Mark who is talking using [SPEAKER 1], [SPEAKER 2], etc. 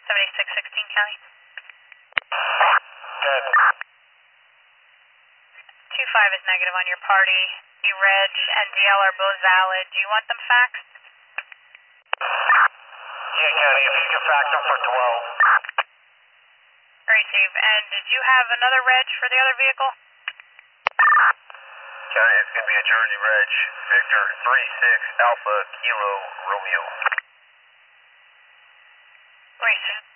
[SPEAKER 1] 7616 County.
[SPEAKER 2] Good.
[SPEAKER 1] 25 is negative on your party. You, Reg, and DL are both valid. Do you want them faxed?
[SPEAKER 2] Yeah, County, if you can fax them for 12.
[SPEAKER 1] Receive. And did you have another Reg for the other vehicle?
[SPEAKER 2] County, it's going to be a Jersey Reg, Victor 36 Alpha Kilo Romeo.
[SPEAKER 1] Receive.